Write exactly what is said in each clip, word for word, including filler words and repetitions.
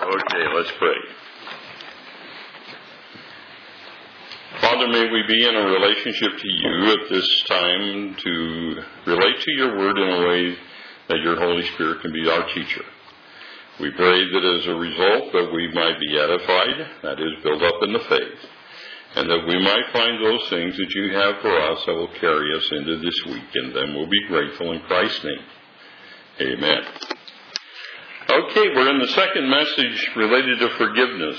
Okay, let's pray. Father, may we be in a relationship to you at this time to relate to your word in a way that your Holy Spirit can be our teacher. We pray that as a result that we might be edified, that is, built up in the faith, and that we might find those things that you have for us that will carry us into this week, and then we'll be grateful in Christ's name. Amen. Okay, we're in the second message related to forgiveness.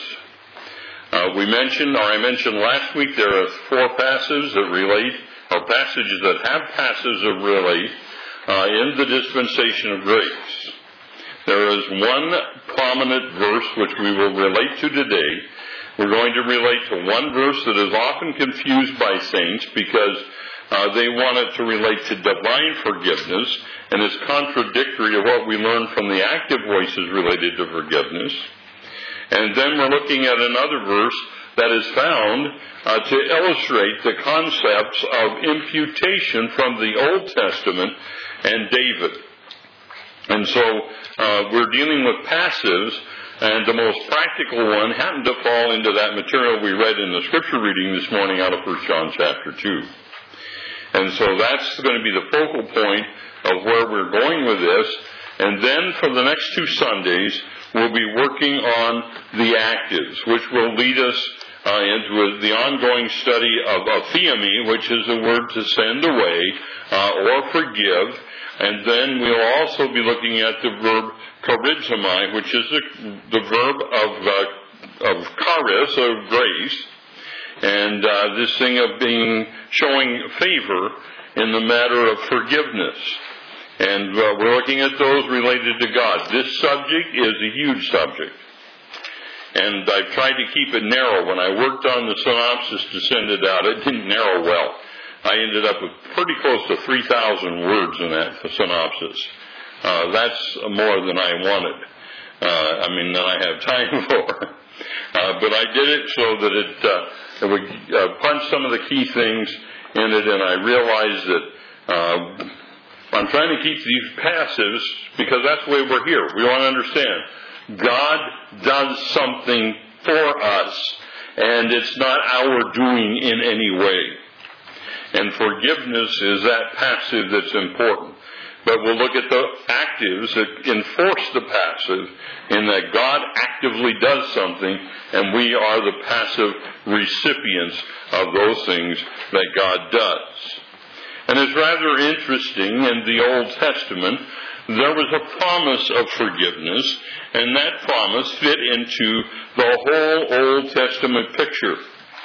Uh, we mentioned, or I mentioned last week, there are four passages that relate, or passages that have passages that relate uh, in the dispensation of grace. There is one prominent verse which we will relate to today. We're going to relate to one verse that is often confused by saints because uh, they want it to relate to divine forgiveness, and it's contradictory of what we learn from the active voices related to forgiveness. And then we're looking at another verse that is found uh, to illustrate the concepts of imputation from the Old Testament and David. And so uh, we're dealing with passives, and the most practical one happened to fall into that material we read in the scripture reading this morning out of First John chapter two. And so that's going to be the focal point of where we're going with this. And then for the next two Sundays, we'll be working on the actives, which will lead us uh, into the ongoing study of athemi, which is the word to send away uh, or forgive. And then we'll also be looking at the verb charizomai, which is the, the verb of uh, of charis, of grace, and uh, this thing of being showing favor in the matter of forgiveness. And uh, we're looking at those related to God. This subject is a huge subject, and I've tried to keep it narrow. When I worked on the synopsis to send it out, it didn't narrow well. I ended up with pretty close to three thousand words in that synopsis. Uh, that's more than I wanted. Uh, I mean, than I have time for. Uh, but I did it so that it, uh, it would uh, punch some of the key things in it, and I realized that uh, I'm trying to keep these passives because that's the way we're here. We want to understand God does something for us, and it's not our doing in any way. And forgiveness is that passive that's important. But we'll look at the actives that enforce the passive in that God actively does something and we are the passive recipients of those things that God does. And it's rather interesting, in the Old Testament, there was a promise of forgiveness, and that promise fit into the whole Old Testament picture.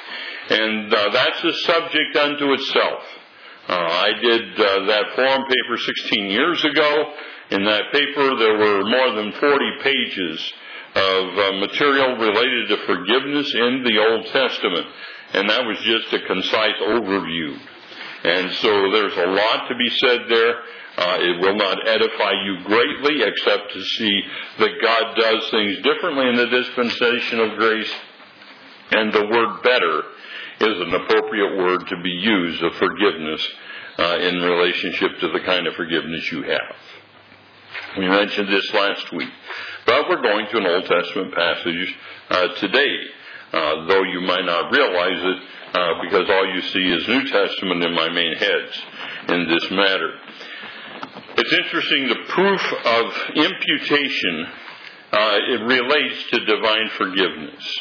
And uh, that's a subject unto itself. Uh, I did uh, that forum paper sixteen years ago. In that paper, there were more than forty pages of uh, material related to forgiveness in the Old Testament. And that was just a concise overview. And so there's a lot to be said there. Uh, it will not edify you greatly, except to see that God does things differently in the dispensation of grace. And the word better is an appropriate word to be used of forgiveness uh, in relationship to the kind of forgiveness you have. We mentioned this last week. But we're going to an Old Testament passage uh, today, uh, though you might not realize it uh, because all you see is New Testament in my main heads in this matter. It's interesting, the proof of imputation, uh, it relates to divine forgiveness.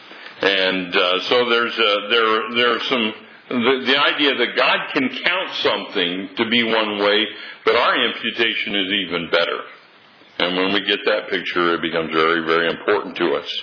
And uh, so there's a, there there's some the, the idea that God can count something to be one way, but our imputation is even better. And when we get that picture, it becomes very, very important to us.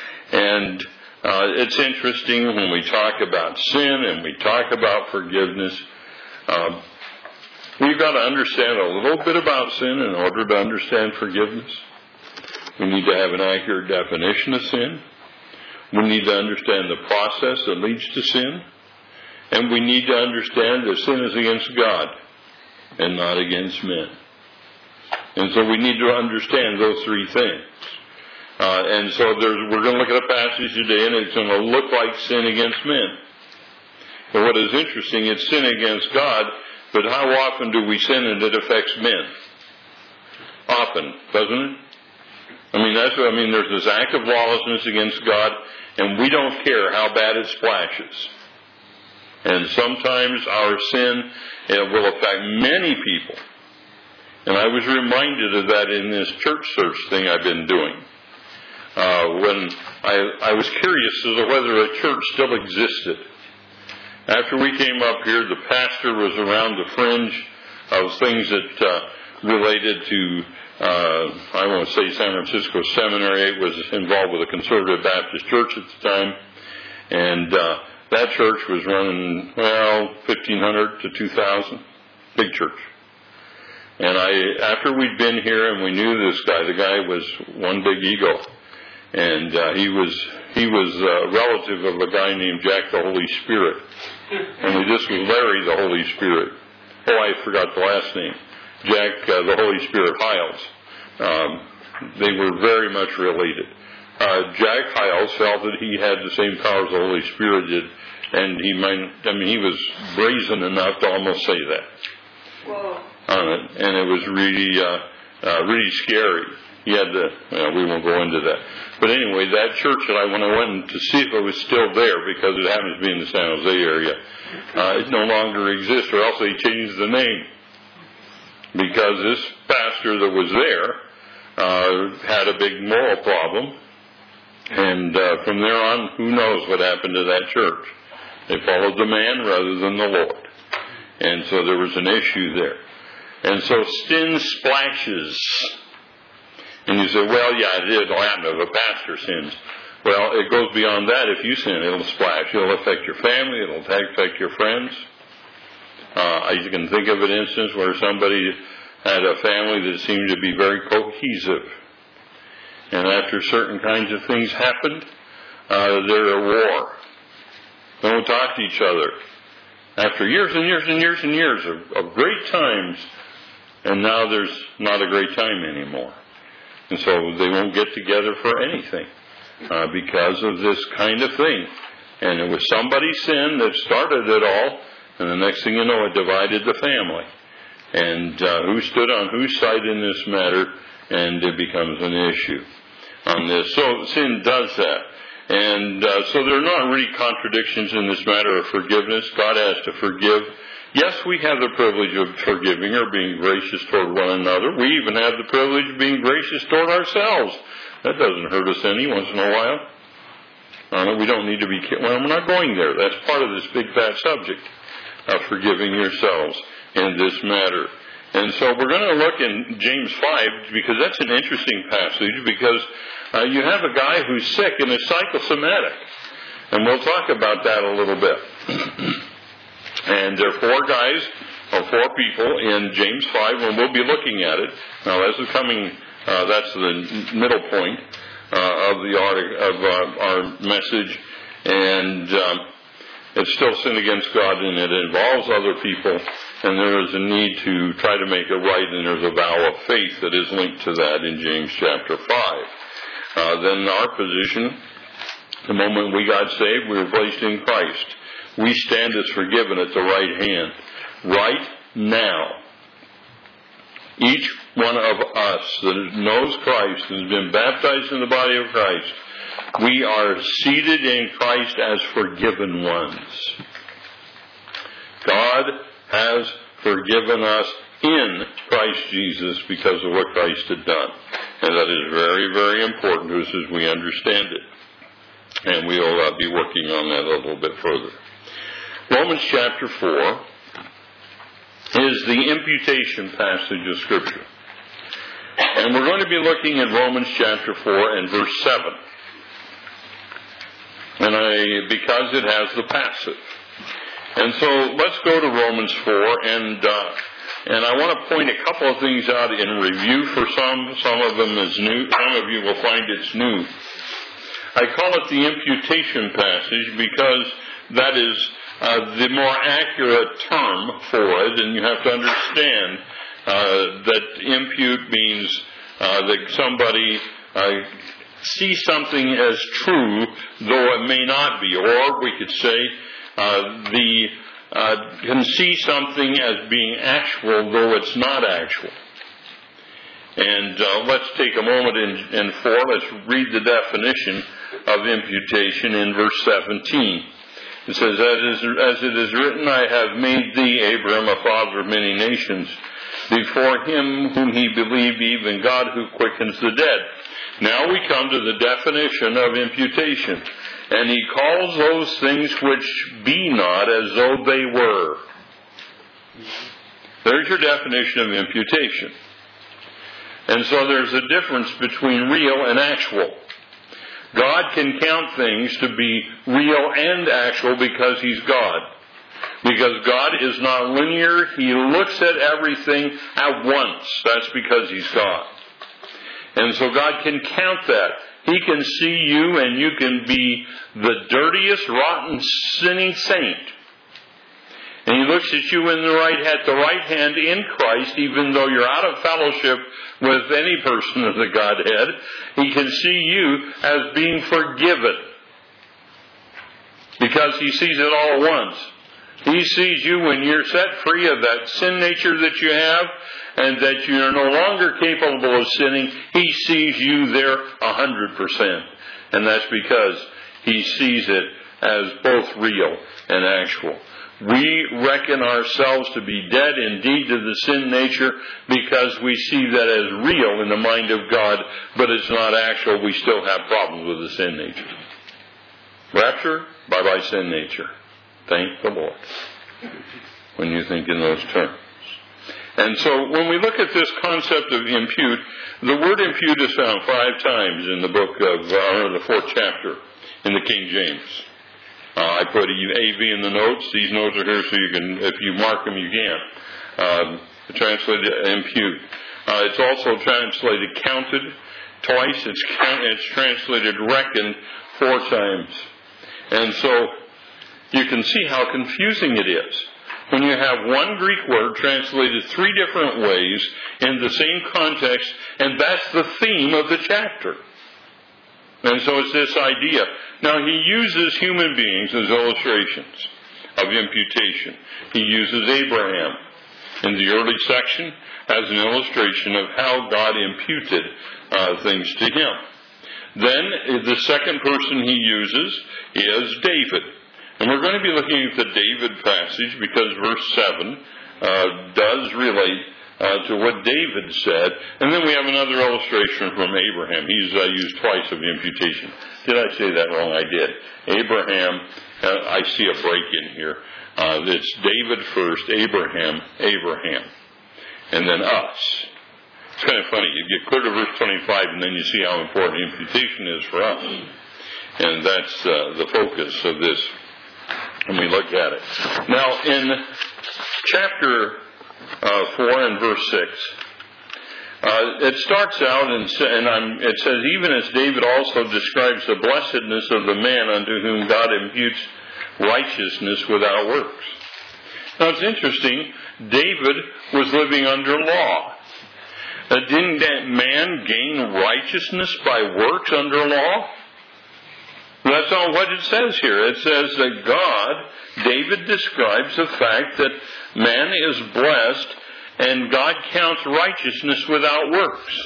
And uh, it's interesting when we talk about sin and we talk about forgiveness. Um, we've got to understand a little bit about sin in order to understand forgiveness. We need to have an accurate definition of sin. We need to understand the process that leads to sin. And we need to understand that sin is against God and not against men. And so we need to understand those three things. Uh, and so there's, we're going to look at a passage today, and it's going to look like sin against men. But what is interesting, it's sin against God, but how often do we sin and it affects men? Often, doesn't it? I mean, that's what I mean. There's this act of lawlessness against God, and we don't care how bad it splashes. And sometimes our sin it will affect many people. And I was reminded of that in this church search thing I've been doing. Uh, when I, I was curious as to whether a church still existed. After we came up here, the pastor was around the fringe of things that uh, related to, uh, I won't say San Francisco Seminary. It was involved with a conservative Baptist church at the time. And uh, that church was running, well, fifteen hundred to two thousand. Big church. And I, after we'd been here and we knew this guy, the guy was one big ego. And uh, he was he was a relative of a guy named Jack the Holy Spirit. Only this was Larry the Holy Spirit. Oh, I forgot the last name. Jack uh, the Holy Spirit Hiles. Um, they were very much related. Uh, Jack Hiles felt that he had the same powers the Holy Spirit did, and he might, I mean, he was brazen enough to almost say that. Whoa. On it, and it was really, uh, uh, really scary. He had to, well, we won't go into that. But anyway, that church that I, when I went to see if it was still there, because it happens to be in the San Jose area, uh, it no longer exists, or else they changed the name. Because this pastor that was there, uh, had a big moral problem. And, uh, from there on, who knows what happened to that church. They followed the man rather than the Lord. And so there was an issue there. And so sin splashes. And you say, well, yeah, it will happen if a pastor sins. Well, it goes beyond that. If you sin, it'll splash. It'll affect your family. It'll affect your friends. Uh, you can think of an instance where somebody had a family that seemed to be very cohesive. And after certain kinds of things happened, uh, they're at war. They don't talk to each other. After years and years and years and years of, of great times, and now there's not a great time anymore. And so they won't get together for anything uh, because of this kind of thing. And it was somebody's sin that started it all, and the next thing you know, it divided the family. And uh, who stood on whose side in this matter, and it becomes an issue on this. So sin does that. And uh, so there are not really contradictions in this matter of forgiveness. God has to forgive. Yes, we have the privilege of forgiving or being gracious toward one another. We even have the privilege of being gracious toward ourselves. That doesn't hurt us any once in a while. Uh, we don't need to be... Well, we're not going there. That's part of this big fat subject of forgiving yourselves in this matter. And so we're going to look in James five, because that's an interesting passage, because uh, you have a guy who's sick and is psychosomatic. And we'll talk about that a little bit. And there are four guys, or four people in James five, and we'll be looking at it. Now, as is coming, uh, that's the middle point uh, of the article, of uh, our message. And um, it's still sin against God, and it involves other people. And there is a need to try to make it right, and there's a vow of faith that is linked to that in James chapter five. Uh, then our position, the moment we got saved, we were placed in Christ. We stand as forgiven at the right hand. Right now, each one of us that knows Christ and has been baptized in the body of Christ, we are seated in Christ as forgiven ones. God has forgiven us in Christ Jesus because of what Christ had done. And that is very, very important to us as we understand it. And we'll uh, be working on that a little bit further. Romans chapter four is the imputation passage of Scripture. And we're going to be looking at Romans chapter four and verse seven. And I, because it has the passive. And so let's go to Romans four, and uh, and I want to point a couple of things out in review for some. Some of them is new. Some of you will find it's new. I call it the imputation passage because that is uh, the more accurate term for it, and you have to understand uh, that impute means uh, that somebody uh, sees something as true, though it may not be, or we could say Uh, the uh, can see something as being actual, though it's not actual. And uh, let's take a moment in, in four. Let's read the definition of imputation in verse seventeen. It says, as, is, as it is written, I have made thee, Abraham, a father of many nations, before him whom he believed, even God who quickens the dead. Now we come to the definition of imputation. And he calls those things which be not as though they were. There's your definition of imputation. And so there's a difference between real and actual. God can count things to be real and actual because He's God. Because God is not linear. He looks at everything at once. That's because He's God. And so God can count that. He can see you and you can be the dirtiest, rotten, sinning saint. And He looks at you in the right, at the right hand in Christ, even though you're out of fellowship with any person of the Godhead. He can see you as being forgiven. Because He sees it all at once. He sees you when you're set free of that sin nature that you have, and that you are no longer capable of sinning. He sees you there a hundred percent. And that's because He sees it as both real and actual. We reckon ourselves to be dead indeed to the sin nature because we see that as real in the mind of God, but it's not actual. We still have problems with the sin nature. Rapture, bye-bye sin nature. Thank the Lord. When you think in those terms. And so when we look at this concept of impute, the word impute is found five times in the book of, uh, the fourth chapter in the King James. Uh, I put A V in the notes. These notes are here so you can, if you mark them, you can. Um, translated impute. Uh, it's also translated counted twice. It's, count, it's translated reckoned four times. And so you can see how confusing it is when you have one Greek word translated three different ways in the same context, and that's the theme of the chapter. And so it's this idea. Now, he uses human beings as illustrations of imputation. He uses Abraham in the early section as an illustration of how God imputed uh, things to him. Then the second person he uses is David. And we're going to be looking at the David passage because verse seven uh, does relate uh, to what David said. And then we have another illustration from Abraham. He's uh, used twice of imputation. Did I say that wrong? I did. Abraham, uh, I see a break in here. Uh, it's David first, Abraham, Abraham, and then us. It's kind of funny. You get clear to verse twenty-five and then you see how important imputation is for us. And that's uh, the focus of this. And we look at it. Now, in chapter uh, four and verse six, uh, it starts out and, and I'm, it says, even as David also describes the blessedness of the man unto whom God imputes righteousness without works. Now, it's interesting. David was living under law. Uh, didn't that man gain righteousness by works under law? That's not what it says here. It says that God, David describes the fact that man is blessed and God counts righteousness without works.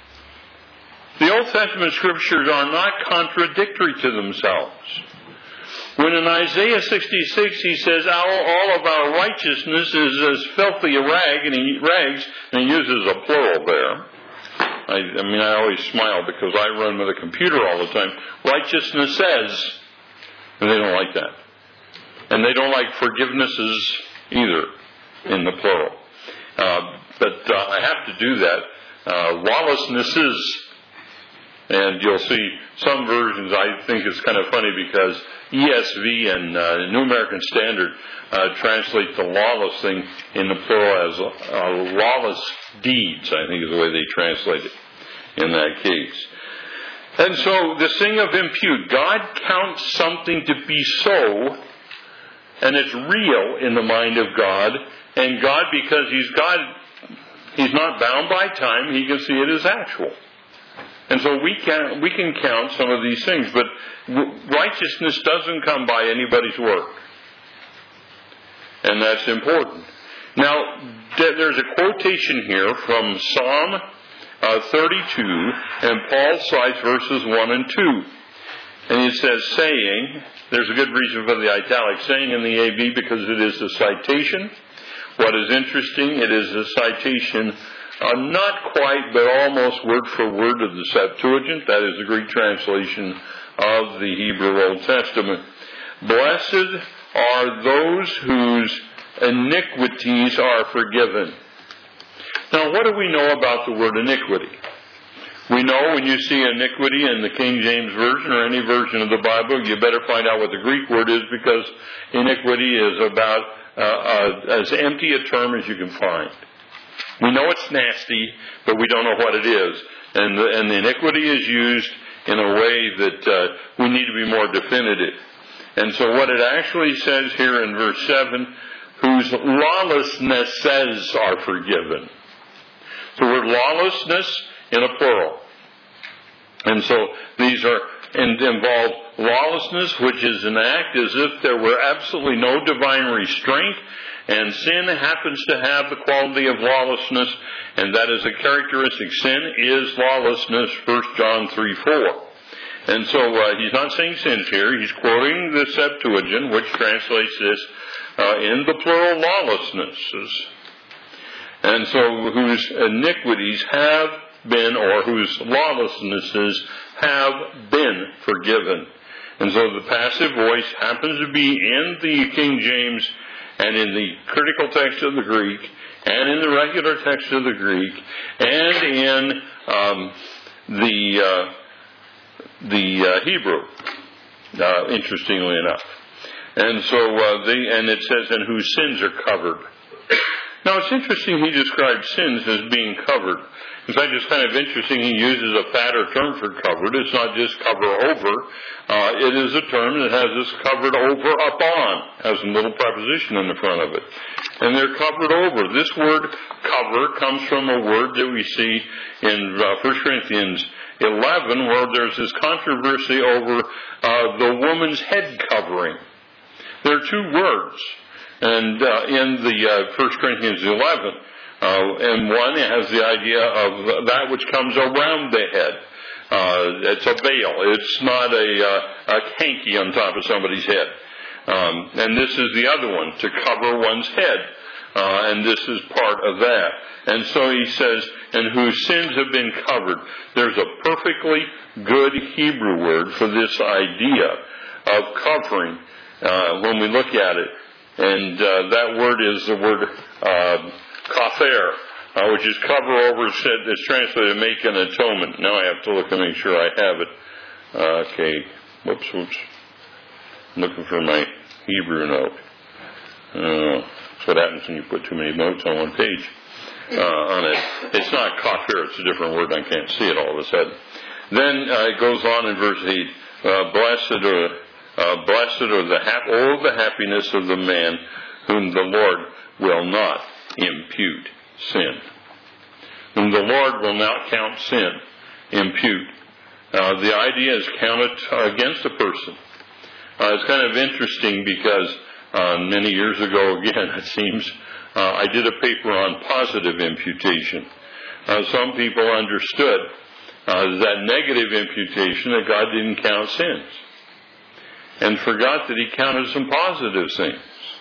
The Old Testament scriptures are not contradictory to themselves. When in Isaiah sixty-six he says, all of our righteousness is as filthy a rag, and he rags, and he uses a plural there. I, I mean, I always smile because I run with a computer all the time. Righteousness says, and they don't like that. And they don't like forgivenesses either, in the plural. Uh, but uh, I have to do that. Uh, lawlessnesses, and you'll see some versions, I think it's kind of funny because E S V and uh, New American Standard uh, translate the lawless thing in the plural as uh, lawless deeds, I think is the way they translate it in that case. And so this thing of impute, God counts something to be so, and it's real in the mind of God, and God, because He's God, He's not bound by time, He can see it as actual. And so we can we can count some of these things, but righteousness doesn't come by anybody's work. And that's important. Now, there's a quotation here from Psalm uh, thirty-two, and Paul cites verses one and two. And he says, saying, there's a good reason for the italic, saying in the A B because it is a citation. What is interesting, it is a citation, uh, not quite, but almost word for word of the Septuagint. That is the Greek translation of the Hebrew Old Testament. Blessed are those whose iniquities are forgiven. Now, what do we know about the word iniquity? We know when you see iniquity in the King James Version or any version of the Bible, you better find out what the Greek word is, because iniquity is about uh, uh, as empty a term as you can find. We know it's nasty, but we don't know what it is. And the, and the iniquity is used in a way that uh, we need to be more definitive. And so what it actually says here in verse seven, whose lawlessnesses are forgiven. The word lawlessness in a plural. And so these are and involve lawlessness, which is an act as if there were absolutely no divine restraint, and sin happens to have the quality of lawlessness, and that is a characteristic. Sin is lawlessness, First John three four. And so uh, he's not saying sins here. He's quoting the Septuagint, which translates this uh, in the plural lawlessnesses. And so whose iniquities have been, or whose lawlessnesses have been forgiven. And so the passive voice happens to be in the King James and in the critical text of the Greek and in the regular text of the Greek and in um, the uh, the uh, Hebrew, uh, interestingly enough. And so uh, they, and it says, and whose sins are covered. Now it's interesting he describes sins as being covered. In fact, it's kind of interesting he uses a fatter term for covered. It's not just cover over. Uh, it is a term that has this covered over upon, has a little preposition in the front of it. And they're covered over. This word cover comes from a word that we see in uh, First Corinthians eleven, where there's this controversy over uh, the woman's head covering. There are two words. And uh, in the uh, First Corinthians eleven, uh, and one has the idea of that which comes around the head. Uh, it's a veil. It's not a, uh, a hanky on top of somebody's head. Um, and this is the other one, to cover one's head. Uh, and this is part of that. And so he says, and whose sins have been covered. There's a perfectly good Hebrew word for this idea of covering uh, when we look at it. And uh, that word is the word uh, kafer, uh, which is cover over, it's translated make an atonement. Now I have to look and make sure I have it. Uh, okay, whoops, whoops. I'm looking for my Hebrew note. Uh, that's what happens when you put too many notes on one page. Uh, on it. It's not kafer, it's a different word. I can't see it all of a sudden. Then uh, it goes on in verse eight, uh, blessed are Uh, blessed are the hap- all the happiness of the man whom the Lord will not impute sin. Whom the Lord will not count sin, impute. Uh, the idea is count it uh, against a person. Uh, it's kind of interesting because uh, many years ago, again, it seems, uh, I did a paper on positive imputation. Uh, some people understood uh, that negative imputation, that God didn't count sins, and forgot that he counted some positive things.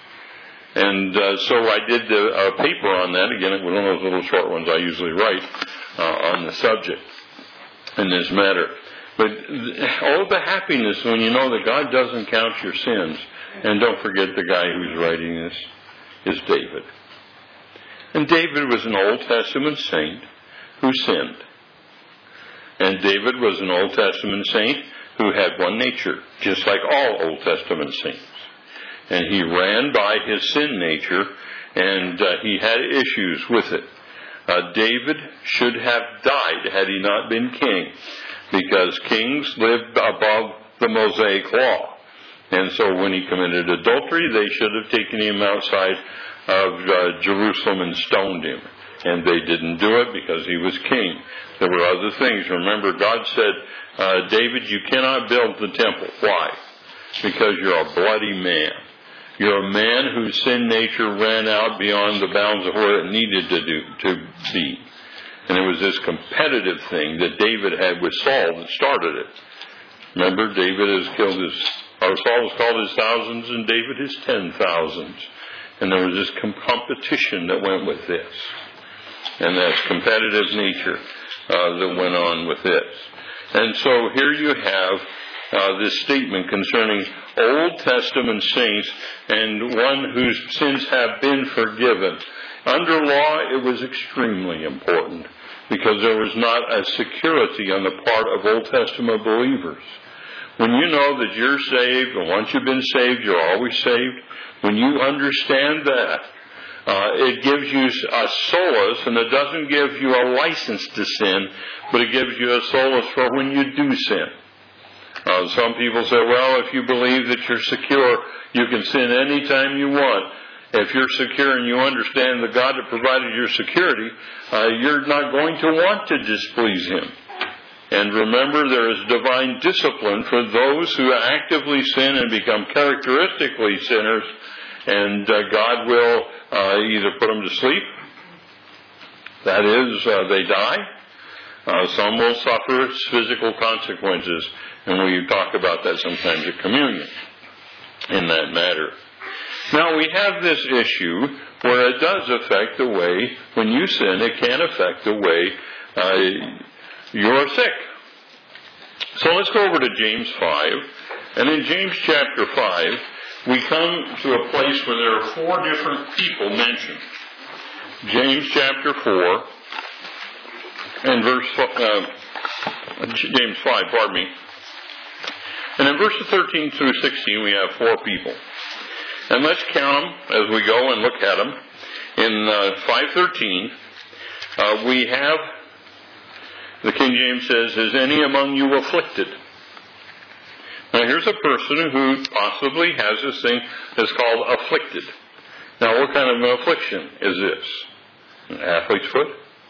And uh, so I did a, a paper on that. Again, one of those little short ones I usually write uh, on the subject in this matter. But all the happiness when you know that God doesn't count your sins. And don't forget the guy who's writing this is David. And David was an Old Testament saint who sinned. And David was an Old Testament saint who had one nature, just like all Old Testament saints. And he ran by his sin nature, and uh, he had issues with it. Uh, David should have died had he not been king, because kings lived above the Mosaic law. And so when he committed adultery, they should have taken him outside of uh, Jerusalem and stoned him. And they didn't do it because he was king. There were other things. Remember, God said, uh, David, you cannot build the temple. Why? Because you're a bloody man. You're a man whose sin nature ran out beyond the bounds of where it needed to do to be. And it was this competitive thing that David had with Saul that started it. Remember, David has killed his, or Saul has called his thousands and David his ten thousands. And there was this competition that went with this. And that competitive nature uh, that went on with this. And so here you have uh, this statement concerning Old Testament saints and one whose sins have been forgiven. Under law, it was extremely important because there was not a security on the part of Old Testament believers. When you know that you're saved, and once you've been saved, you're always saved, when you understand that, uh, it gives you a solace, and it doesn't give you a license to sin, but it gives you a solace for when you do sin. Uh, some people say, well, if you believe that you're secure, you can sin anytime you want. If you're secure and you understand the God that provided your security, uh, you're not going to want to displease Him. And remember, there is divine discipline for those who actively sin and become characteristically sinners, and uh, God will uh, either put them to sleep, that is, uh, they die. Uh, some will suffer physical consequences, and we talk about that sometimes at communion in that matter. Now, we have this issue where it does affect the way, when you sin, it can affect the way uh, you're sick. So let's go over to James five. And in James chapter five, we come to a place where there are four different people mentioned. James chapter four, and verse, uh, James five, pardon me. And in verses thirteen through sixteen, we have four people. And let's count them as we go and look at them. In uh, five thirteen, uh, we have, the King James says, is any among you afflicted? Now here's a person who possibly has this thing that's called afflicted. Now what kind of an affliction is this? An athlete's foot?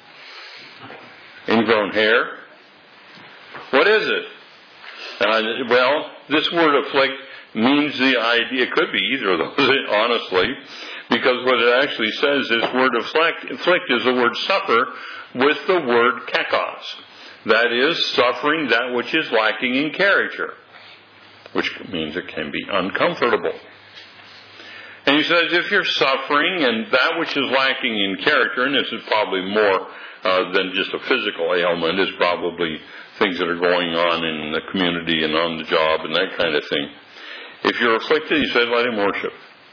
Ingrown hair? What is it? Uh, well, this word afflict means the idea, it could be either of those, honestly, because what it actually says, this word afflict, afflict is the word suffer with the word kakos. That is, suffering that which is lacking in character, which means it can be uncomfortable. And he says, if you're suffering and that which is lacking in character, and this is probably more uh, than just a physical ailment, it's probably things that are going on in the community and on the job and that kind of thing. If you're afflicted, he says, let him worship.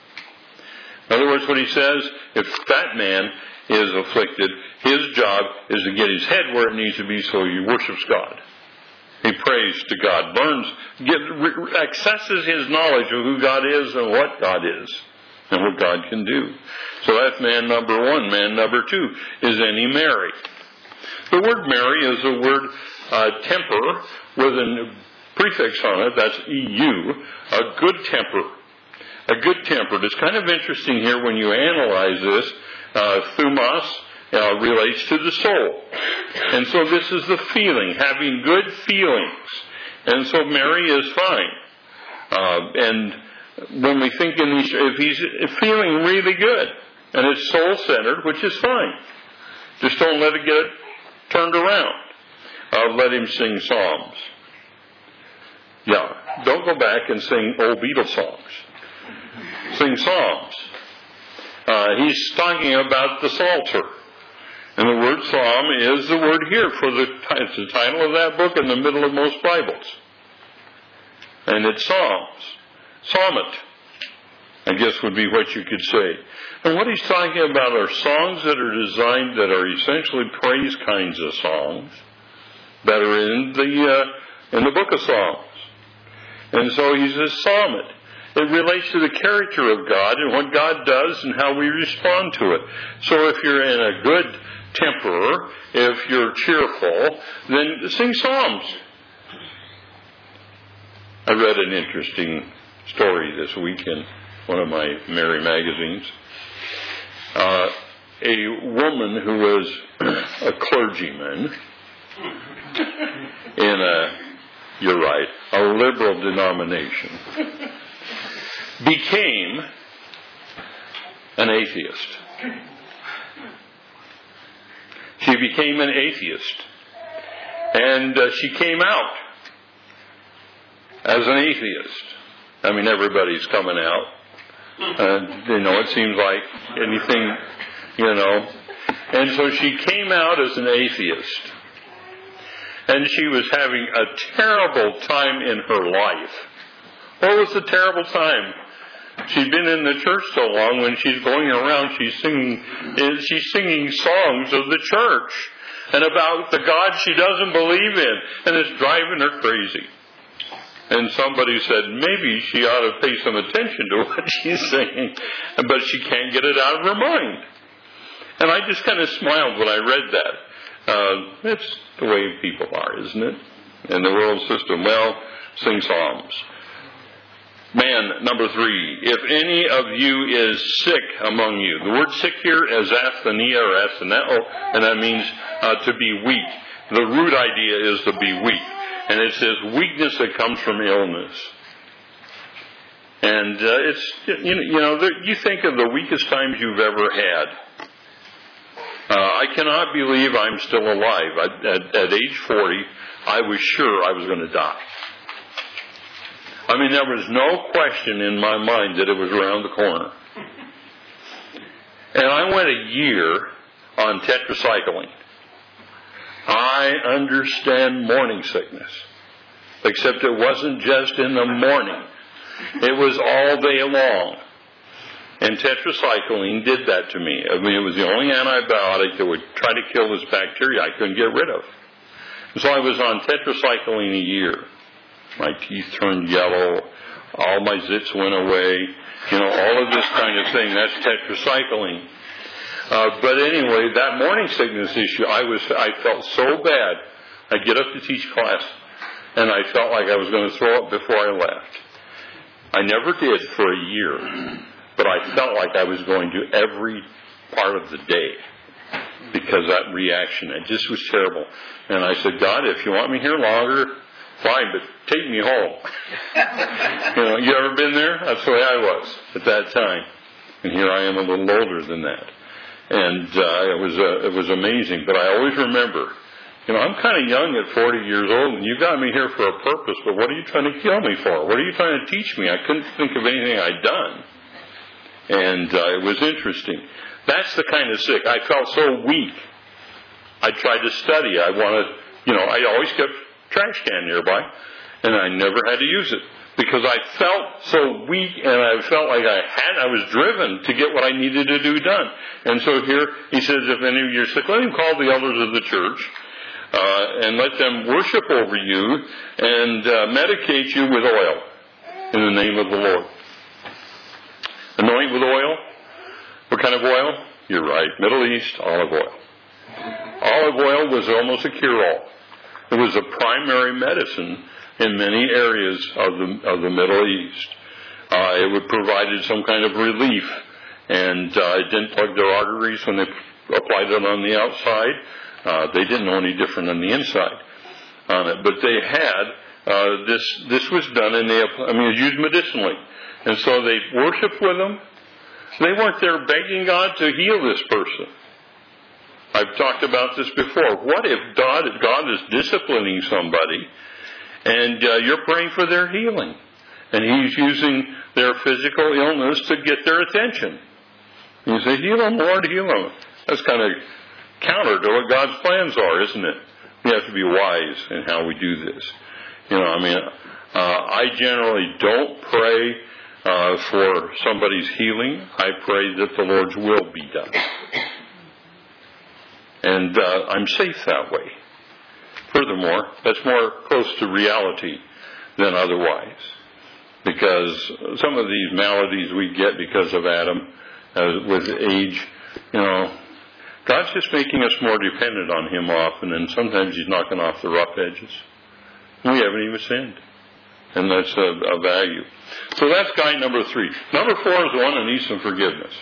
In other words, what he says, if that man is afflicted, his job is to get his head where it needs to be so he worships God. He prays to God, learns, get, re, accesses his knowledge of who God is and what God is and what God can do. So that's man number one. Man number two is any merry. The word merry is a word uh, temper with a prefix on it. That's E U, a good temper. A good tempered. It's kind of interesting here when you analyze this. Uh, thumos uh, relates to the soul. And so this is the feeling, having good feelings. And so merry is fine. Uh, and when we think in these, if he's feeling really good, and it's soul-centered, which is fine. Just don't let it get turned around. Uh, let him sing psalms. Yeah, don't go back and sing old Beatles songs. Sing psalms. Uh, he's talking about the Psalter. And the word psalm is the word here for the, it's the title of that book in the middle of most Bibles. And it's psalms. Psalmit, I guess would be what you could say. And what he's talking about are songs that are designed, that are essentially praise kinds of songs that are in the, uh, in the book of Psalms. And so he says psalmit. It relates to the character of God and what God does and how we respond to it. So if you're in a good temper, if you're cheerful, then sing psalms. I read an interesting story this week in one of my Mary magazines. Uh, a woman who was a clergyman in a, you're right, a liberal denomination, became an atheist. She she became an atheist. And uh, she came out as an atheist. I mean, everybody's coming out. Uh, you know, it seems like anything, you know. And so she came out as an atheist. And she was having a terrible time in her life. What was the terrible time? She'd been in the church so long, when she's going around, she's singing, she's singing songs of the church and about the God she doesn't believe in, and it's driving her crazy. And somebody said, maybe she ought to pay some attention to what she's saying, but she can't get it out of her mind. And I just kind of smiled when I read that. Uh, it's the way people are, isn't it? In the world system. Well, sing psalms. Man, number three, if any of you is sick among you. The word sick here is asthenia or astheneo, and that means uh, to be weak. The root idea is to be weak. And it says weakness that comes from illness. And uh, it's, you know, you think of the weakest times you've ever had. Uh, I cannot believe I'm still alive. I, at, at age forty, I was sure I was going to die. I mean, there was no question in my mind that it was around the corner. And I went a year on tetracycline. I understand morning sickness. Except it wasn't just in the morning. It was all day long. And tetracycline did that to me. I mean, it was the only antibiotic that would try to kill this bacteria I couldn't get rid of. So I was on tetracycline a year. My teeth turned yellow. All my zits went away. You know, all of this kind of thing. That's tetracycline. Uh, but anyway, that morning sickness issue, I was, I felt so bad. I'd get up to teach class, and I felt like I was going to throw up before I left. I never did for a year, but I felt like I was going to every part of the day because that reaction, it just was terrible. And I said, God, if you want me here longer, fine, but take me home. You know, you ever been there? That's the way I was at that time. And here I am a little older than that. And uh, it was uh, it was amazing. But I always remember, you know, I'm kind of young at forty years old, and you got me here for a purpose, but what are you trying to kill me for? What are you trying to teach me? I couldn't think of anything I'd done. And uh, it was interesting. That's the kind of sick. I felt so weak. I tried to study. I wanted, you know, I always kept a trash can nearby, and I never had to use it. Because I felt so weak, and I felt like I had, I was driven to get what I needed to do done. And so here he says, if any of you are sick, let him call the elders of the church, uh, and let them worship over you and uh, medicate you with oil in the name of the Lord. Anoint with oil. What kind of oil? You're right, Middle East, olive oil. Olive oil was almost a cure-all. It was a primary medicine in many areas of the of the Middle East. Uh, it would provided some kind of relief, and uh, it didn't plug their arteries when they applied it on the outside. Uh, they didn't know any different on the inside on it, but they had uh, this. This was done, and they I mean it was used medicinally, and so they worshipped with them. They weren't there begging God to heal this person. I've talked about this before. What if God God is disciplining somebody? And uh, you're praying for their healing. And He's using their physical illness to get their attention. And you say, heal them, Lord, heal them. That's kind of counter to what God's plans are, isn't it? We have to be wise in how we do this. You know, I mean, uh, I generally don't pray uh, for somebody's healing. I pray that the Lord's will be done. And uh, I'm safe that way. Furthermore, that's more close to reality than otherwise. Because some of these maladies we get because of Adam, uh, with age, you know, God's just making us more dependent on Him often, and sometimes He's knocking off the rough edges. We haven't even sinned. And that's a, a value. So that's guy number three. Number four is the one that needs some forgiveness.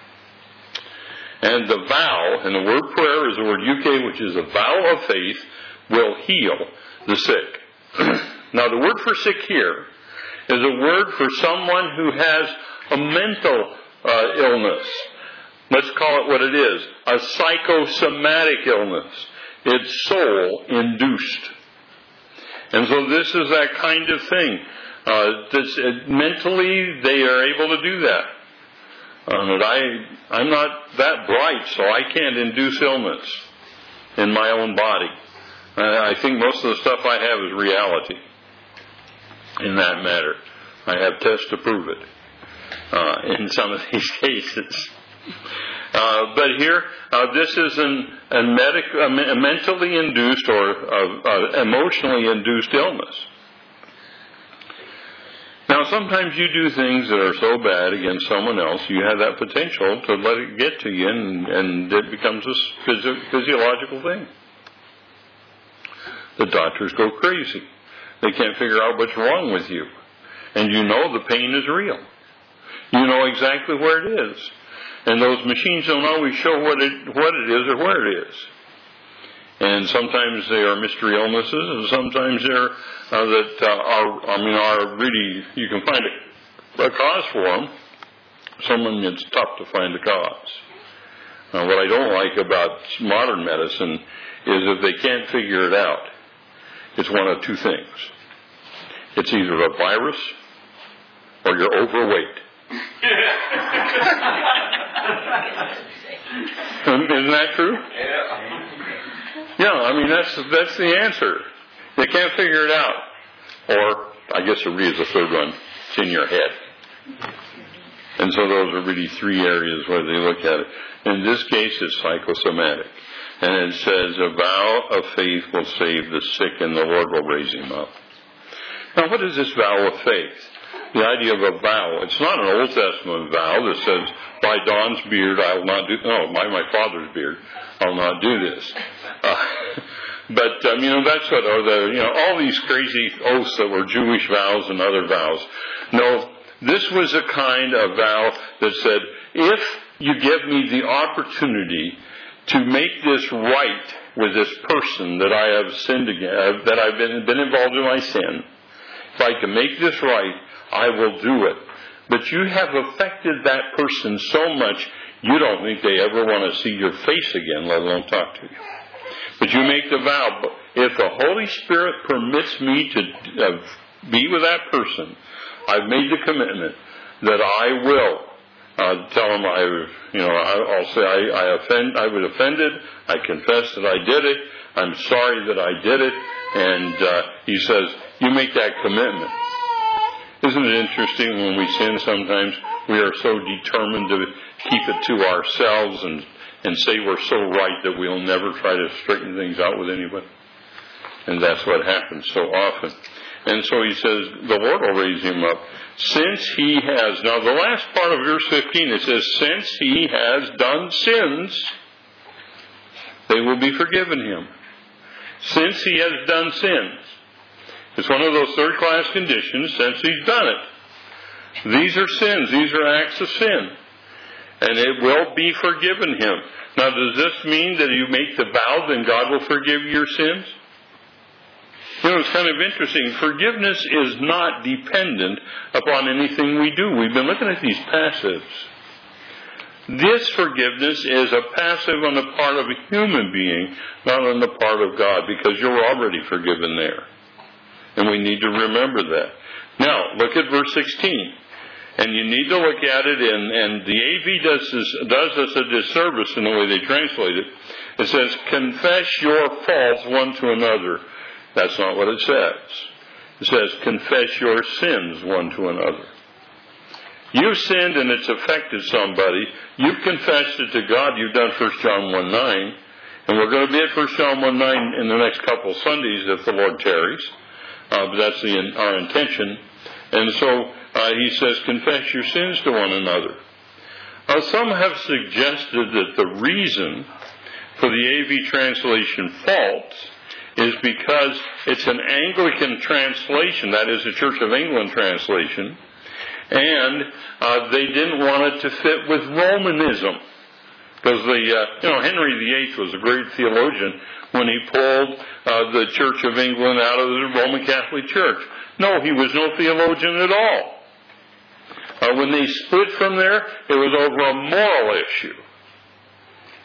And the vow, and the word prayer is the word euche, which is a vow of faith, will heal the sick. Now, the word for sick here is a word for someone who has a mental uh, illness. Let's call it what it is. A psychosomatic illness. It's soul-induced. And so this is that kind of thing. Uh, this, uh, mentally, they are able to do that. Uh, and I, I'm not that bright, so I can't induce illness in my own body. Uh, I think most of the stuff I have is reality in that matter. I have tests to prove it uh, in some of these cases. Uh, but here, uh, this is an, a, medic, a mentally induced or uh, uh, emotionally induced illness. Now, sometimes you do things that are so bad against someone else, you have that potential to let it get to you, and, and it becomes a physio- physiological thing. The doctors go crazy. They can't figure out what's wrong with you. And you know the pain is real. You know exactly where it is. And those machines don't always show what it what it is or where it is. And sometimes they are mystery illnesses, and sometimes they're uh, that uh, are I mean are really you can find a, a cause for them. Someone it's tough to find a cause. Uh, what I don't like about modern medicine is if they can't figure it out, it's one of two things. It's either a virus or you're overweight. Isn't that true? Yeah. Yeah, I mean, that's that's the answer. They can't figure it out. Or, I guess there is a third one. It's in your head. And so those are really three areas where they look at it. In this case, it's psychosomatic. And it says, a vow of faith will save the sick, and the Lord will raise him up. Now, what is this vow of faith? The idea of a vow. It's not an Old Testament vow that says, by Don's beard, I will not do, no, by my father's beard, I'll not do this. Uh, but, um, you know, that's what, or the, you know, all these crazy oaths that were Jewish vows and other vows. No, this was a kind of vow that said, if you give me the opportunity to make this right with this person that I have sinned against, that I've been, been involved in my sin, if I can make this right, I will do it. But you have affected that person so much, you don't think they ever want to see your face again, let alone talk to you. But you make the vow, if the Holy Spirit permits me to uh, be with that person, I've made the commitment that I will uh, tell them I, you know, I'll say I, I offend, I was offended. I confess that I did it. I'm sorry that I did it. And uh, he says, you make that commitment. Isn't it interesting when we sin sometimes we are so determined to keep it to ourselves and, and say we're so right that we'll never try to straighten things out with anybody? And that's what happens so often. And so he says, the Lord will raise him up. Since he has, now the last part of verse fifteen, it says, since he has done sins, they will be forgiven him. Since he has done sins. It's one of those third-class conditions, since he's done it. These are sins. These are acts of sin. And it will be forgiven him. Now, does this mean that you make the vow, then God will forgive your sins? You know, it's kind of interesting. Forgiveness is not dependent upon anything we do. We've been looking at these passives. This forgiveness is a passive on the part of a human being, not on the part of God, because you're already forgiven there. And we need to remember that. Now, look at verse sixteen. And you need to look at it, and, and the A V does, this, does us a disservice in the way they translate it. It says, confess your faults one to another. That's not what it says. It says, confess your sins one to another. You've sinned and it's affected somebody. You've confessed it to God. You've done First John one nine. And we're going to be at First John one nine in the next couple of Sundays if the Lord tarries. Uh, but that's the, our intention. And so uh, he says, confess your sins to one another. Uh, some have suggested that the reason for the A V translation faults is because it's an Anglican translation, that is a Church of England translation, and uh, they didn't want it to fit with Romanism. Because the, uh, you know, Henry the Eighth was a great theologian when he pulled uh, the Church of England out of the Roman Catholic Church. No, he was no theologian at all. Uh, when they split from there, it was over a moral issue.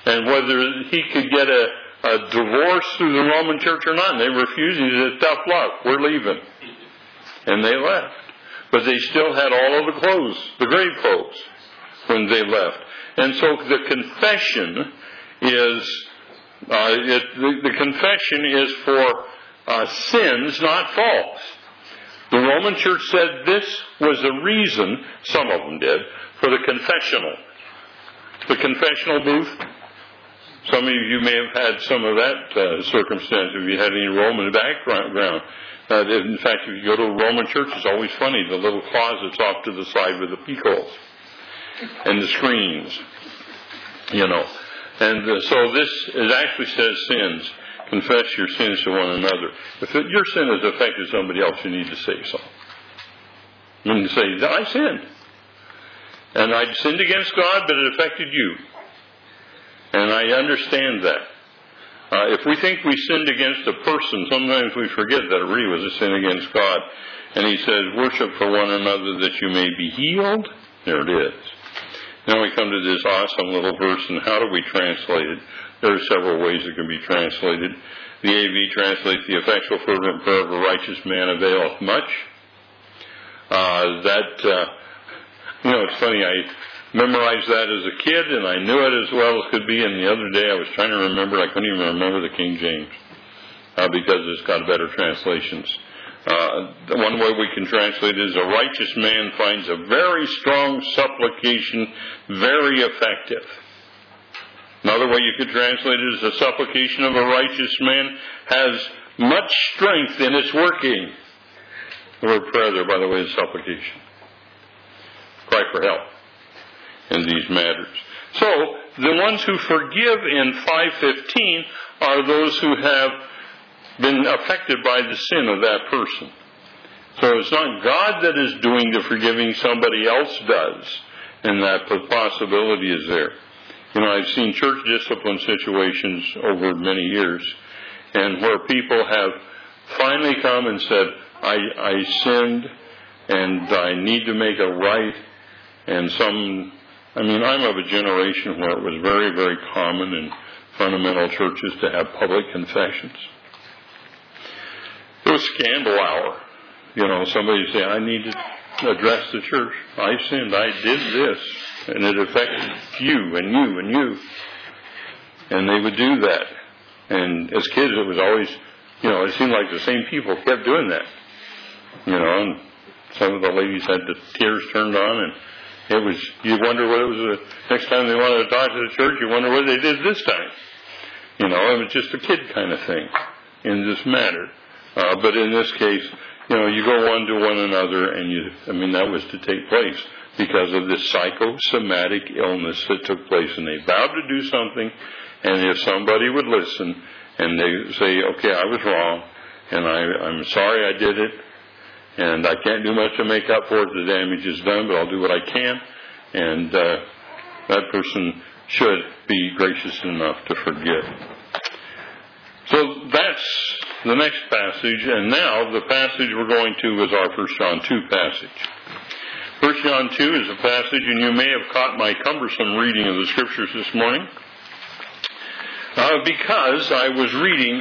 and whether he could get a, a divorce through the Roman Church or not. And they refused. He said, tough luck, we're leaving. And they left. But they still had all of the clothes, the grave clothes, when they left. And so the confession is, uh, it, the, the confession is for uh, sins, not faults. The Roman Church said this was the reason, some of them did, for the confessional. The confessional booth. Some of you may have had some of that uh, circumstance if you had any Roman background. Uh, in fact, if you go to a Roman church, it's always funny, the little closets off to the side with the peakholes and the screens, you know. And uh, so this, it actually says sins. Confess your sins to one another. If it, your sin has affected somebody else, you need to say so. You need to say, I sinned. And I sinned against God, but it affected you. And I understand that. Uh, if we think we sinned against a person, sometimes we forget that it really was a sin against God. And he says, worship for one another that you may be healed. There it is. Now we come to this awesome little verse, and how do we translate it? There are several ways it can be translated. The A V translates, the effectual fervent prayer of a righteous man availeth much. Uh, that, uh, you know, it's funny, I memorized that as a kid, and I knew it as well as could be, and the other day I was trying to remember, I couldn't even remember the King James, uh, because it's got better translations. Uh, one way we can translate it is, a righteous man finds a very strong supplication very effective. Another way you could translate it is, the supplication of a righteous man has much strength in its working. The word prayer there, by the way, is supplication. Cry for help in these matters. So, the ones who forgive in five fifteen are those who have been affected by the sin of that person. So it's not God that is doing the forgiving, somebody else does. And that possibility is there. You know, I've seen church discipline situations over many years, and where people have finally come and said, I, I sinned, and I need to make it right. And some, I mean, I'm of a generation where it was very, very common in fundamental churches to have public confessions. It was scandal hour. You know, somebody say, I need to address the church. I sinned. I did this. And it affected you and you and you. And they would do that. And as kids, it was always, you know, it seemed like the same people kept doing that. You know, and some of the ladies had the tears turned on, and it was, you wonder what it was the next time they wanted to talk to the church, you wonder what they did this time. You know, it was just a kid kind of thing in this matter. Uh, but in this case, you know, you go one to one another, and you, I mean, that was to take place because of this psychosomatic illness that took place. And they vowed to do something, and if somebody would listen, and they say, okay, I was wrong, and I, I'm sorry I did it, and I can't do much to make up for it, the damage is done, but I'll do what I can, and uh, that person should be gracious enough to forgive. So that's the next passage, and now the passage we're going to is our First John two passage. First John two is a passage, and you may have caught my cumbersome reading of the Scriptures this morning, uh, because I was reading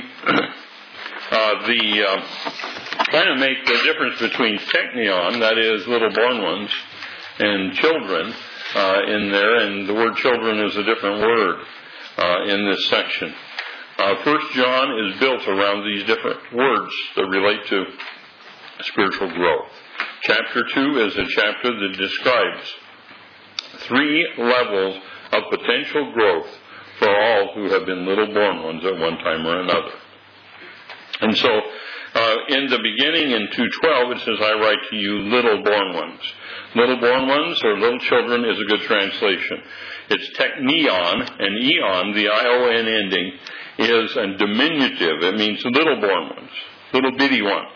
uh, the, uh, trying to make the difference between teknion, that is little born ones, and children uh, in there, and the word children is a different word uh, in this section. Uh, First John is built around these different words that relate to spiritual growth. Chapter two is a chapter that describes three levels of potential growth for all who have been little born ones at one time or another. And so, uh, in the beginning in two twelve, it says, I write to you little born ones. Little born ones, or little children, is a good translation. It's teknion, and eon, the I O N ending, is a diminutive. It means little born ones, little bitty ones.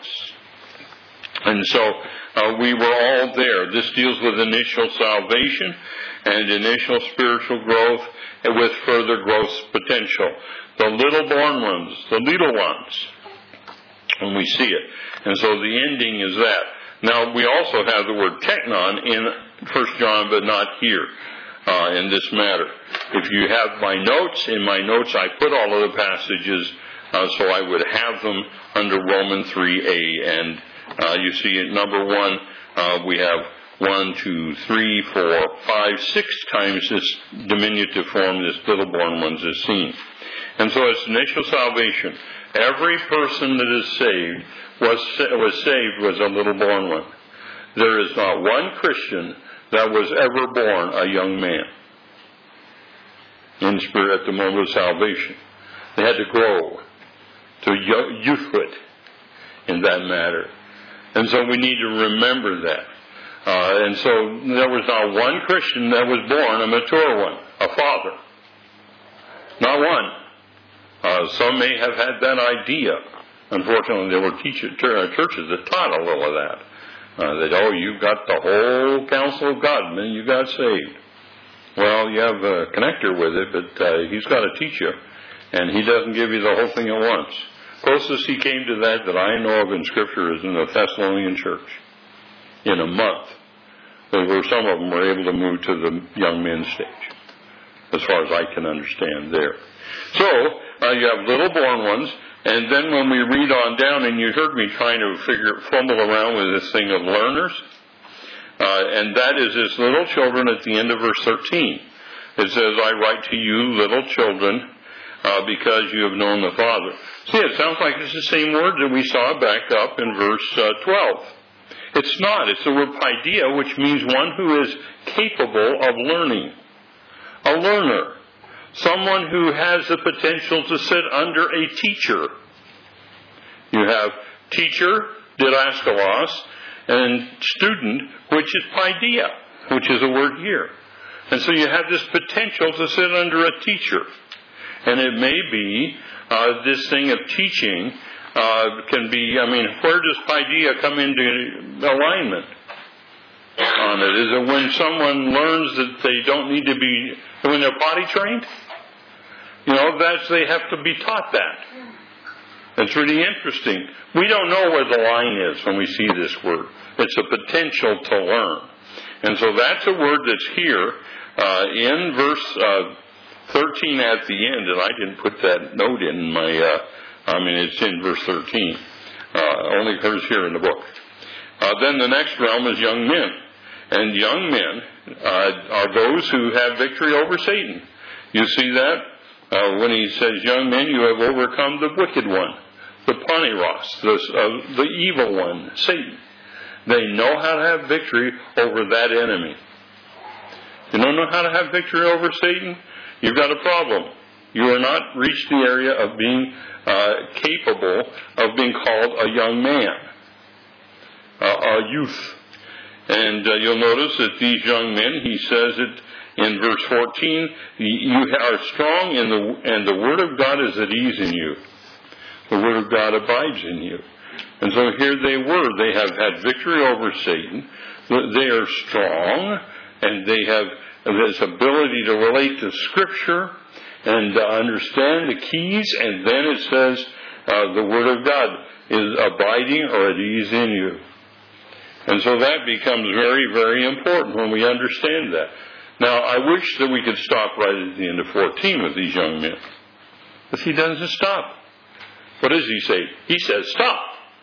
And so uh, we were all there. This deals with initial salvation and initial spiritual growth with further growth potential. The little born ones, the little ones, when we see it. And so the ending is that. Now we also have the word teknon in First John, but not here uh, in this matter. if you have my notes, in my notes I put all of the passages, uh, so I would have them under Romans three A. And uh, you see at number one, uh, we have one, two, three, four, five, six times this diminutive form, this little-born ones, is seen. And so it's initial salvation. Every person that is saved was, was saved was a little-born one. There is not one Christian that was ever born a young man in spirit at the moment of salvation. They had to grow to youthhood in that matter. And so we need to remember that. Uh, and so there was not one Christian that was born a mature one, a father. Not one. Uh, some may have had that idea. Unfortunately, there were teach- churches that taught a little of that. Uh, that, oh, you've got the whole counsel of God, and then you got saved. Well, you have a connector with it, but uh, he's got to teach you, and he doesn't give you the whole thing at once. Closest he came to that that I know of in Scripture is in the Thessalonian church. In a month, where some of them were able to move to the young men's stage, as far as I can understand there. So, uh, you have little born ones, and then when we read on down, and you heard me trying to figure, fumble around with this thing of learners, uh, and that is as little children at the end of verse thirteen. It says, I write to you, little children, uh, because you have known the Father. See, it sounds like it's the same word that we saw back up in verse uh, twelve. It's not. It's the word paideia, which means one who is capable of learning. A learner. Someone who has the potential to sit under a teacher. You have teacher, didaskalos, and student, which is paideia, which is a word here. And so you have this potential to sit under a teacher. And it may be uh, this thing of teaching uh, can be, I mean, where does paideia come into alignment on it? Is it when someone learns that they don't need to be, when they're potty trained? You know, that's, they have to be taught that. It's really interesting. We don't know where the line is when we see this word. It's a potential to learn. And so that's a word that's here uh, in verse uh, thirteen at the end, and I didn't put that note in my, uh, I mean, it's in verse thirteen. Uh, only occurs here in the book. Uh, then the next realm is young men. And young men uh, are those who have victory over Satan. You see that? Uh, when he says, young men, you have overcome the wicked one, the Paneros, the, uh, the evil one, Satan. They know how to have victory over that enemy. You don't know how to have victory over Satan? You've got a problem. You are not reached the area of being uh, capable of being called a young man, uh, a youth. And uh, you'll notice that these young men, he says it in verse fourteen, you are strong in the, and the Word of God is at ease in you. The Word of God abides in you. And so here they were. They have had victory over Satan. They are strong, and they have this ability to relate to Scripture and uh, understand the keys. And then it says uh, the Word of God is abiding or at ease in you. And so that becomes very, very important when we understand that. Now, I wish that we could stop right at the end of fourteen with these young men. But he doesn't stop. What does he say? He says, stop.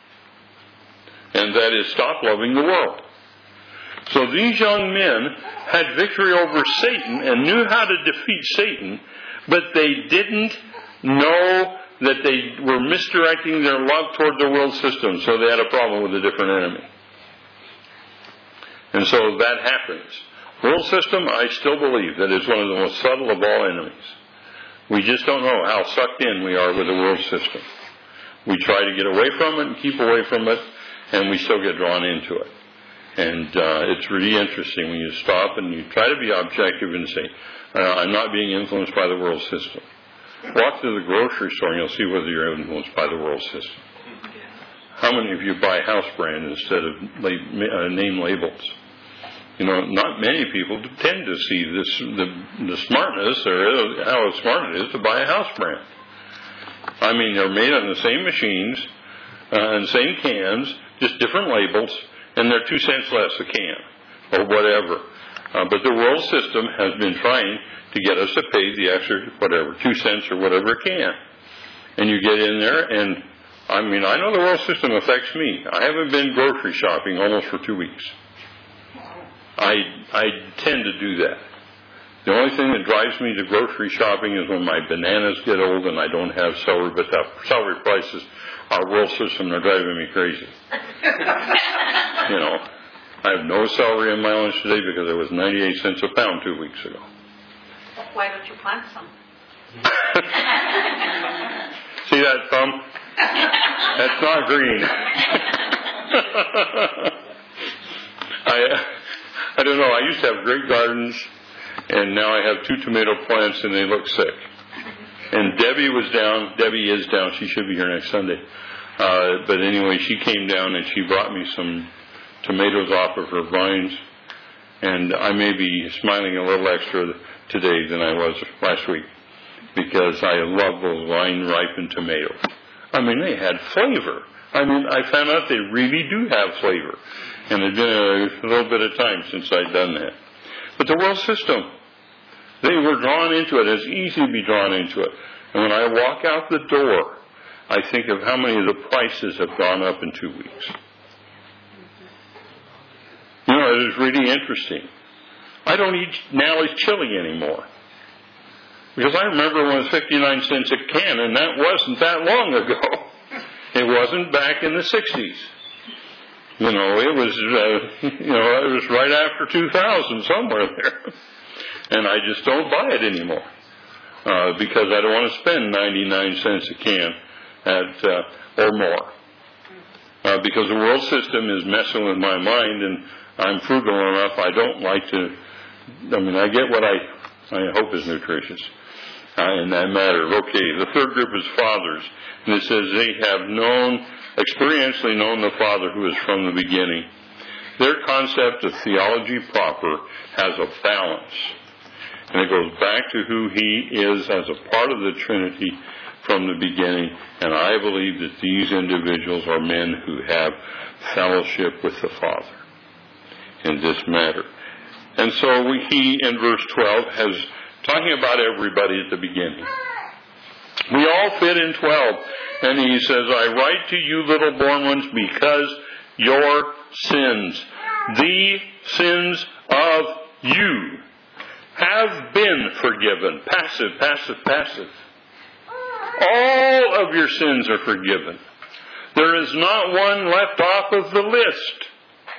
And that is, stop loving the world. So these young men had victory over Satan and knew how to defeat Satan, but they didn't know that they were misdirecting their love toward the world system, so they had a problem with a different enemy. And so that happens. World system, I still believe that is one of the most subtle of all enemies. We just don't know how sucked in we are with the world system. We try to get away from it and keep away from it, and we still get drawn into it. And uh, it's really interesting when you stop and you try to be objective and say, uh, I'm not being influenced by the world system. Walk to the grocery store and you'll see whether you're influenced by the world system. How many of you buy house brand instead of uh, name labels? You know, not many people tend to see this, the, the smartness or how smart it is to buy a house brand. I mean, they're made on the same machines uh, and same cans, just different labels, and they're two cents less a can or whatever. Uh, but the world system has been trying to get us to pay the extra, whatever, two cents or whatever it can. And you get in there, and I mean, I know the world system affects me. I haven't been grocery shopping almost for two weeks. I I tend to do that. The only thing that drives me to grocery shopping is when my bananas get old and I don't have celery, but the celery prices, our world system, are driving me crazy. You know, I have no celery in my lunch today because it was ninety-eight cents a pound two weeks ago. Why don't you plant some? See that thumb? That's not green. I I don't know. I used to have great gardens, and now I have two tomato plants, and they look sick. And Debbie was down. Debbie is down. She should be here next Sunday. Uh, but anyway, she came down, and she brought me some tomatoes off of her vines. And I may be smiling a little extra today than I was last week, because I love those vine-ripened tomatoes. I mean, they had flavor. I mean, I found out they really do have flavor. And it had been a little bit of time since I'd done that. But the world system, they were drawn into it. It's easy to be drawn into it. And when I walk out the door, I think of how many of the prices have gone up in two weeks. You know, it is really interesting. I don't eat Nally's chili anymore. Because I remember when it was fifty-nine cents a can, and that wasn't that long ago. It wasn't back in the sixties. You know, it was, uh, you know, it was right after two thousand, somewhere there. And I just don't buy it anymore. Uh, because I don't want to spend ninety-nine cents a can at, uh, or more. Uh, because the world system is messing with my mind, and I'm frugal enough, I don't like to, I mean, I get what I, I hope is nutritious. Uh, in that matter. Okay, the third group is fathers. And it says they have known, experientially known the Father who is from the beginning. Their concept of theology proper has a balance. And it goes back to who He is as a part of the Trinity from the beginning. And I believe that these individuals are men who have fellowship with the Father in this matter. And so we, he, in verse twelve, has talking about everybody at the beginning. We all fit in twelve. And he says, I write to you, little born ones, because your sins, the sins of you, have been forgiven. Passive, passive, passive. All of your sins are forgiven. There is not one left off of the list.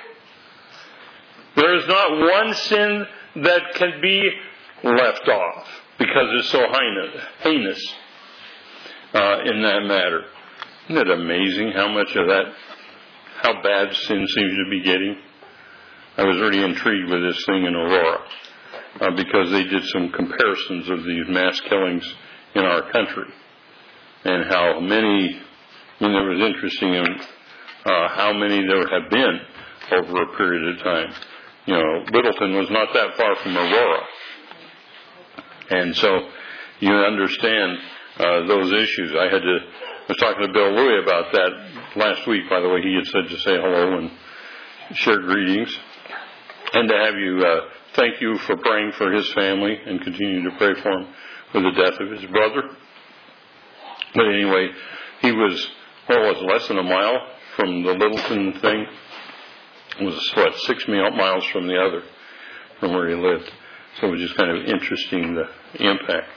There is not one sin that can be left off because it's so heinous uh, in that matter. Isn't it amazing how much of that, how bad sin seems to be getting? I was really intrigued with this thing in Aurora uh, because they did some comparisons of these mass killings in our country and how many, I mean, it was interesting in, uh, how many there have been over a period of time. You know, Littleton was not that far from Aurora. And so you understand uh, those issues. I had to, I was talking to Bill Louie about that last week, by the way. He had said to say hello and share greetings. And to have you, uh, thank you for praying for his family and continue to pray for him with the death of his brother. But anyway, he was, what was it, less than a mile from the Littleton thing. It was, what, six miles from the other, from where he lived. So it was just kind of interesting, the impact.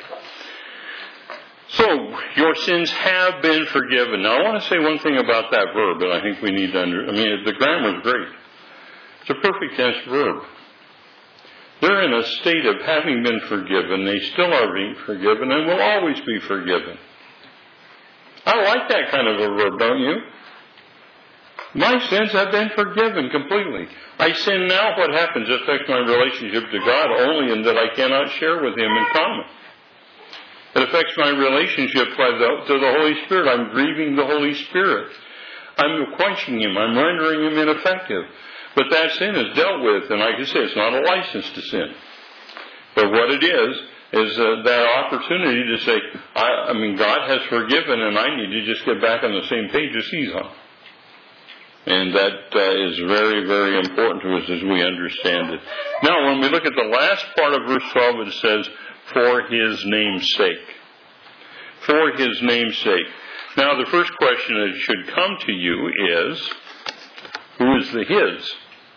So, your sins have been forgiven. Now, I want to say one thing about that verb, and I think we need to under... I mean, the grammar is great. It's a perfect tense verb. They're in a state of having been forgiven. They still are being forgiven and will always be forgiven. I like that kind of a verb, don't you? My sins have been forgiven completely. I sin now. What happens? It affects my relationship to God only in that I cannot share with Him in common. It affects my relationship to the Holy Spirit. I'm grieving the Holy Spirit. I'm quenching Him. I'm rendering Him ineffective. But that sin is dealt with, and like I say, it's not a license to sin. But what it is, is uh, that opportunity to say, I, I mean, God has forgiven, and I need to just get back on the same page as He's on. And that uh, is very, very important to us as we understand it. Now, when we look at the last part of verse twelve, it says, for His name's sake. For His name's sake. Now, the first question that should come to you is, who is the His?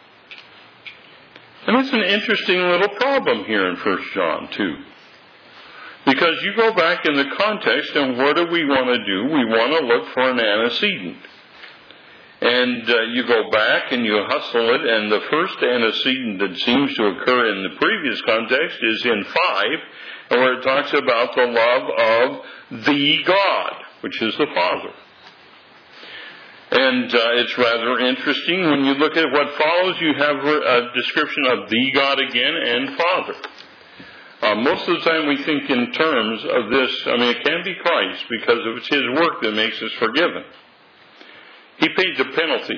And it's an interesting little problem here in First John, too. Because you go back in the context, and what do we want to do? We want to look for an antecedent. And uh, you go back and you hustle it, and the first antecedent that seems to occur in the previous context is in five, where it talks about the love of the God, which is the Father. And uh, it's rather interesting when you look at what follows, you have a description of the God again and Father. Uh, most of the time we think in terms of this, I mean, it can be Christ because it's His work that makes us forgiven. He paid the penalty.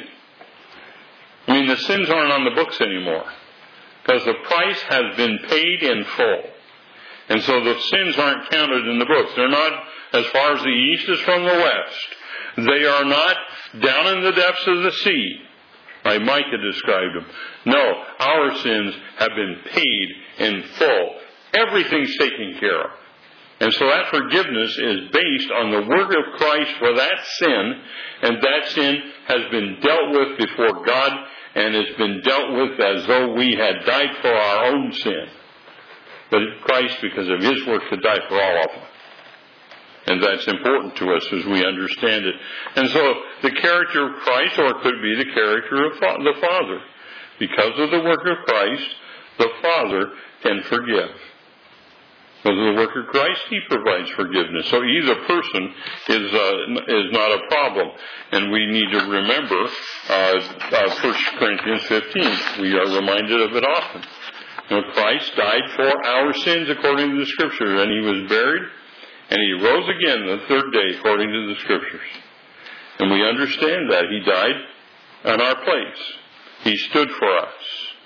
I mean, the sins aren't on the books anymore because the price has been paid in full. And so the sins aren't counted in the books. They're not as far as the east is from the west. They are not down in the depths of the sea, like Micah described them. No, our sins have been paid in full. Everything's taken care of. And so that forgiveness is based on the work of Christ for that sin, and that sin has been dealt with before God, and it's been dealt with as though we had died for our own sin. But Christ, because of His work, could die for all of them. And that's important to us as we understand it. And so the character of Christ, or it could be the character of the Father. Because of the work of Christ, the Father can forgive. Because of the work of Christ, He provides forgiveness. So either person is uh, is not a problem. And we need to remember uh, uh, First Corinthians fifteen. We are reminded of it often. You know, Christ died for our sins according to the Scripture, and He was buried, and He rose again the third day according to the Scriptures. And we understand that. He died in our place. He stood for us.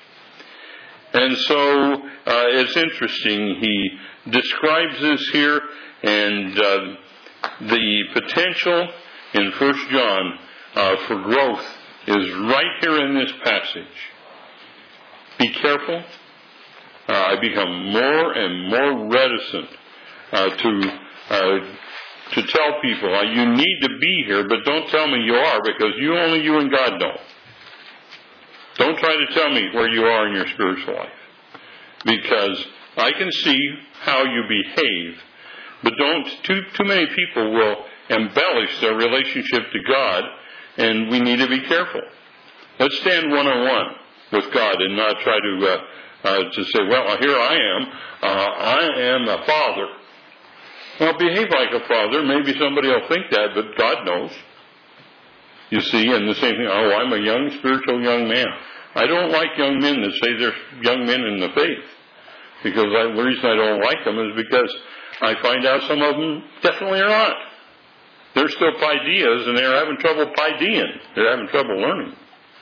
And so uh, it's interesting. He describes this here, and uh, the potential in First John uh, for growth is right here in this passage. Be careful. Uh, I become more and more reticent uh, to uh, to tell people, uh, you need to be here, but don't tell me you are, because you only you and God know. Don't try to tell me where you are in your spiritual life, because I can see how you behave, but don't. Too too many people will embellish their relationship to God, and we need to be careful. Let's stand one on one with God and not try to uh, uh, to say, well, here I am. Uh, I am a father. Well, behave like a father. Maybe somebody will think that, but God knows. You see, and the same thing. Oh, I'm a young spiritual young man. I don't like young men that say they're young men in the faith. Because I, the reason I don't like them is because I find out some of them definitely are not. They're still paideas, and they're having trouble paideing. They're having trouble learning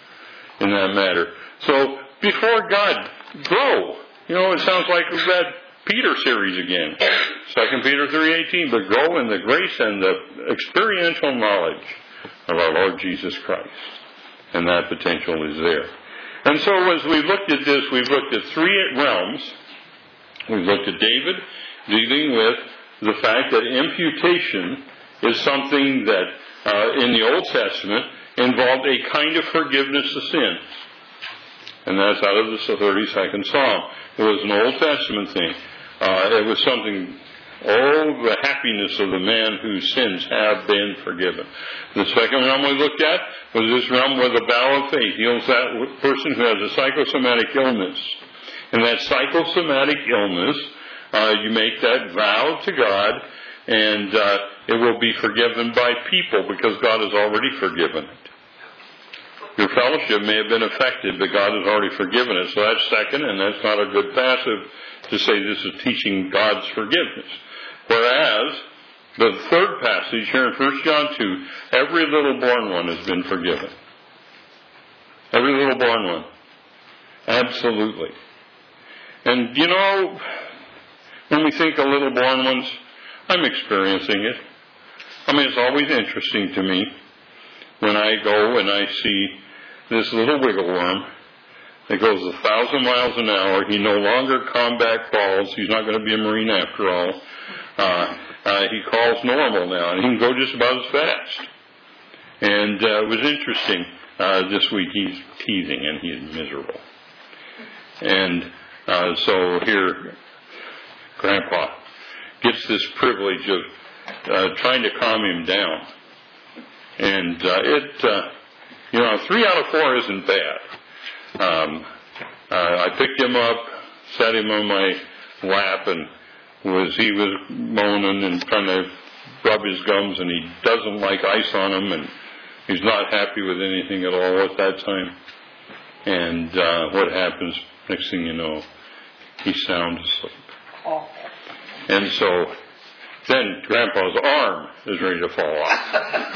in that matter. So before God, grow. You know, it sounds like we've got Peter series again. Second Peter three eighteen. But grow in the grace and the experiential knowledge of our Lord Jesus Christ. And that potential is there. And so as we looked at this, we've looked at three realms. We've looked at David dealing with the fact that imputation is something that uh, in the Old Testament involved a kind of forgiveness of sins. And that's out of the thirty-second Psalm. It was an Old Testament thing. Uh, it was something, oh, the happiness of the man whose sins have been forgiven. The second realm we looked at was this realm where the bow of faith heals that person who has a psychosomatic illness. And that psychosomatic illness, uh, you make that vow to God, and uh, it will be forgiven by people because God has already forgiven it. Your fellowship may have been affected, but God has already forgiven it. So that's second, and that's not a good passive to say this is teaching God's forgiveness. Whereas, the third passage here in First John two, every little born one has been forgiven. Every little born one. Absolutely. And, you know, when we think of little born ones, I'm experiencing it. I mean, it's always interesting to me when I go and I see this little wiggle worm that goes a thousand miles an hour. He no longer combat crawls. He's not going to be a Marine after all. Uh, uh, he calls normal now, and he can go just about as fast. And uh, it was interesting. Uh, this week he's teething and he's miserable. And uh, so here, Grandpa gets this privilege of uh, trying to calm him down. And uh, it, uh, you know, three out of four isn't bad. Um, uh, I picked him up, sat him on my lap, and was he was moaning and trying to rub his gums, and he doesn't like ice on him, and he's not happy with anything at all at that time. And uh, what happens? Next thing you know, he's sound asleep. Oh. And so then Grandpa's arm is ready to fall off.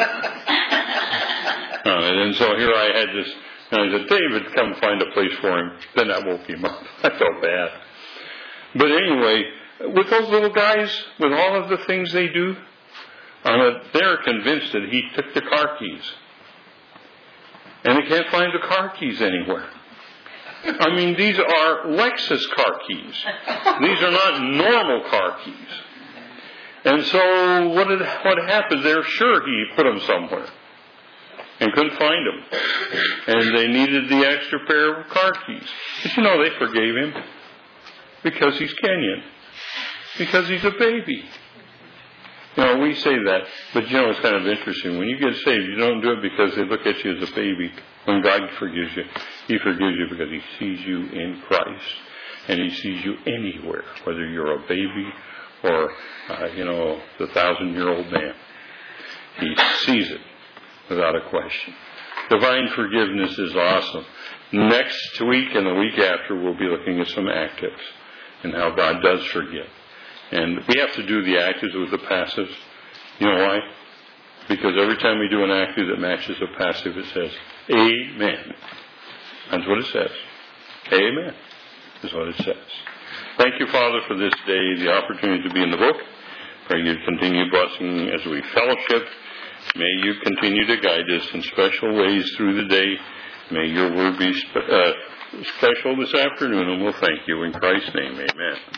uh, and so here I had this, and I said, David, come find a place for him. Then I woke him up. I felt bad. But anyway, with those little guys, with all of the things they do, uh, they're convinced that he took the car keys. And they can't find the car keys anywhere. I mean, these are Lexus car keys. These are not normal car keys. And so what did, what happened? They're sure he put them somewhere and couldn't find them. And they needed the extra pair of car keys. But you know, they forgave him because he's Kenyan. Because he's a baby. You know, we say that, but you know, it's kind of interesting. When you get saved, you don't do it because they look at you as a baby. When God forgives you, He forgives you because He sees you in Christ. And He sees you anywhere, whether you're a baby or, uh, you know, the thousand-year-old man. He sees it without a question. Divine forgiveness is awesome. Next week and the week after, we'll be looking at some actives and how God does forgive. And we have to do the actives with the passives. You know why? Because every time we do an active that matches a passive, it says, Amen. That's what it says. Amen is what it says. Thank you, Father, for this day, the opportunity to be in the book. Pray you continue blessing as we fellowship. May you continue to guide us in special ways through the day. May your word be spe- uh, special this afternoon, and we'll thank you in Christ's name. Amen.